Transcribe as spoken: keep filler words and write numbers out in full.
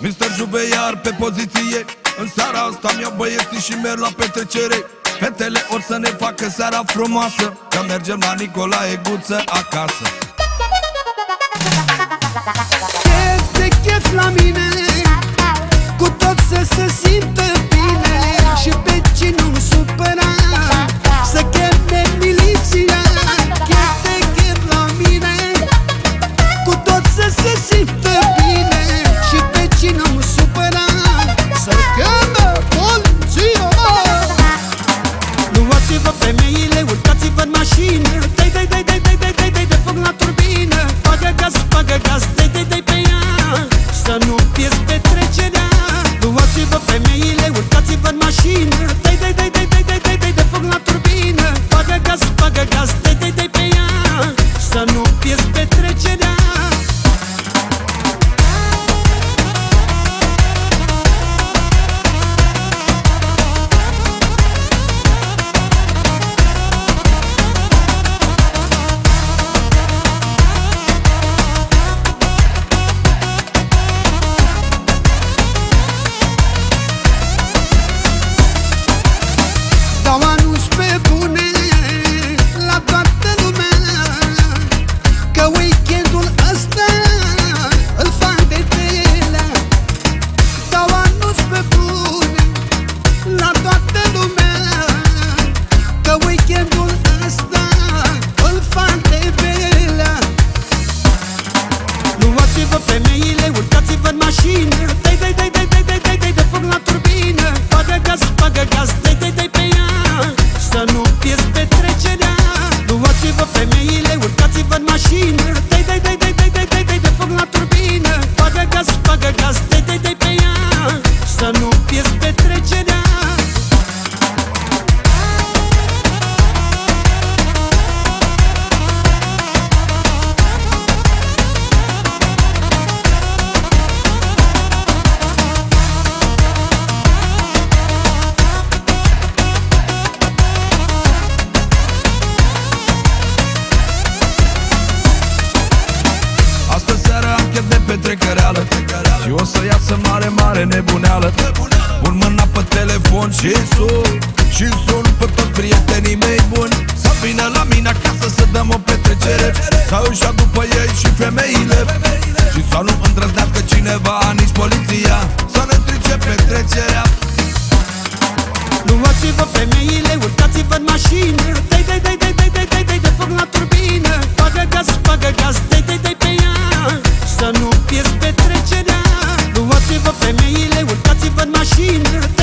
mister Juve iar pe poziție. În seara asta mi-au băieții și merg la petrecere. Fetele or să ne facă seara frumoasă, că mergem la Nicolae Guță acasă. Chef de chef la mine, cu tot să se simtă bine. Și pe cine nu supăra, să cheme miliția. Chef de chef la mine, cu tot să se simtă bine. Și pe cine nu supăra, să cheme poliția. Luați-vă femeile, urcați-vă în mașină. Dai, dai, dai, dai, dai, dai, dai, dai de foc la turbină. Bagă gaz, bagă gaz, dai, dai, dai pe ea, să nu pierzi petrecerea. Luați-vă femeile, urcați-vă în mașină. Dai, dai, dai, dai, dai, dai, dai, dai de foc la turbină. Bagă gaz, bagă gaz, dai, dai, dai pe ea, să nu pierzi petrecerea. Femeile, urcați-vă în mașină. Dai, dai, dai, dai, dai, dai, dai, dai de foc la turbină. Bagă gaz, bagă gaz, dai, dai, dai pe ea, să nu pierzi petrecerea. Luați-vă femeile, urcați-vă în mașină. Dai, dai, dai, dai, dai, dai, dai, dai de foc la turbină. Bagă gaz, bagă gaz, dai, dai, dai pe ea, să nu pierzi petrecerea. Petrecăreală și o să iasă mare, mare nebuneală. Pun mâna pe telefon și sun, și sun pe toți prietenii mei buni să vină la mine acasă să dăm o petrecere. Să își ia după ei și femeile, și să nu îndrăznească cineva, nici poliția, să ne strice petrecerea. Luați-vă femeile, urcați-vă în mașină. Dai, dai, dai, dai, dai, dai, dai, dai de foc la turbină. Bagă gaz, bagă gaz, dai, dai, dai pe ea, să nu pierzi petrecerea. Luați-vă femeile, urcați-vă în mașină.